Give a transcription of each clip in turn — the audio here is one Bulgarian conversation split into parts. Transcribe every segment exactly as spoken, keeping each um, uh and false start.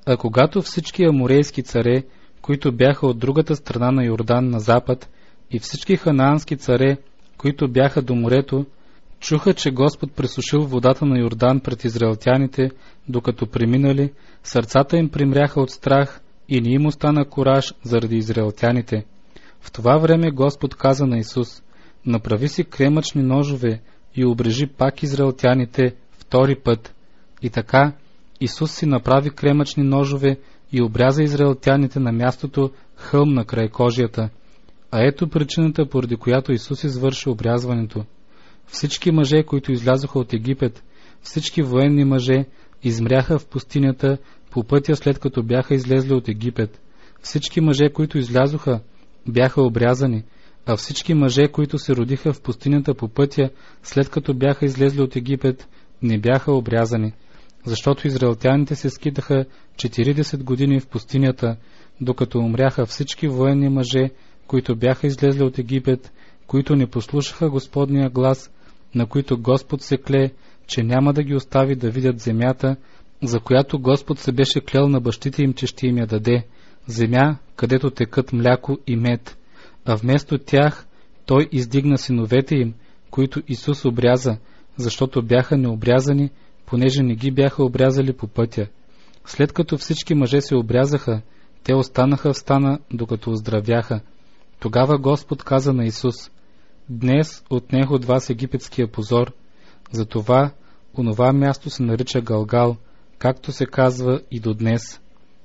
А когато всички аморейски царе, които бяха от другата страна на Йордан на запад, и всички ханаански царе, които бяха до морето, чуха, че Господ пресушил водата на Йордан пред израелтяните, докато преминали, сърцата им примряха от страх и не им остана кураж заради израелтяните. В това време Господ каза на Исус: направи си кремъчни ножове и обрежи пак израелтяните втори път. И така Исус си направи кремъчни ножове и обряза израелтяните на мястото хълм на край кожията. А ето причината, поради която Исус извърши обрязването. Всички мъже, които излязоха от Египет, всички военни мъже, измряха в пустинята по пътя, след като бяха излезли от Египет. Всички мъже, които излязоха, бяха обрязани, а всички мъже, които се родиха в пустинята по пътя, след като бяха излезли от Египет, не бяха обрязани, защото израелтяните се скитаха четиридесет години в пустинята, докато умряха всички военни мъже, които бяха излезли от Египет, които не послушаха Господния глас, на които Господ се кле, че няма да ги остави да видят земята, за която Господ се беше клел на бащите им, че ще им я даде, земя, където текат мляко и мед. А вместо тях Той издигна синовете им, които Исус обряза, защото бяха необрязани, понеже не ги бяха обрязали по пътя. След като всички мъже се обрязаха, те останаха в стана, докато оздравяха. Тогава Господ каза на Исус: днес отнех от вас египетския позор, затова онова място се нарича Галгал, както се казва и до днес.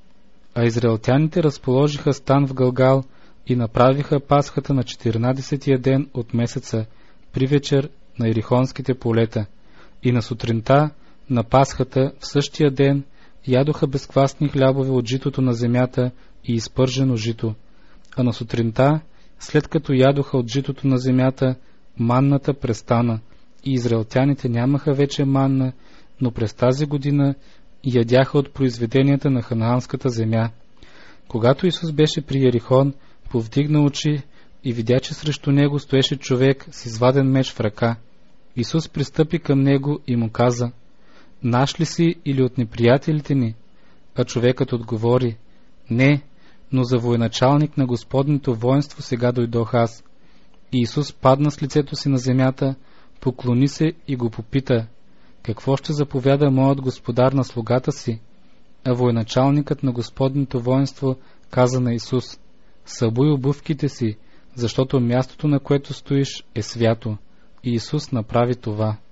А израелтяните разположиха стан в Галгал и направиха Пасхата на четиринадесетия ден от месеца, при вечер на Ерихонските полета. И на сутринта на Пасхата в същия ден ядоха безквасни хлябове от житото на земята и изпържено жито. А на сутринта, след като ядоха от житото на земята, манната престана и израелтяните нямаха вече манна, но през тази година ядяха от произведенията на ханаанската земя. Когато Исус беше при Ерихон, повдигна очи и видя, че срещу него стоеше човек с изваден меч в ръка. Исус пристъпи към него и му каза: наш ли си или от неприятелите ни? А човекът отговори: не, но за военачалник на Господното воинство сега дойдох аз. И Исус падна с лицето си на земята, поклони се и го попита: какво ще заповяда моят господар на слугата си? А военачалникът на Господното воинство каза на Исус: събуй обувките си, защото мястото, на което стоиш, е свято. И Исус направи това.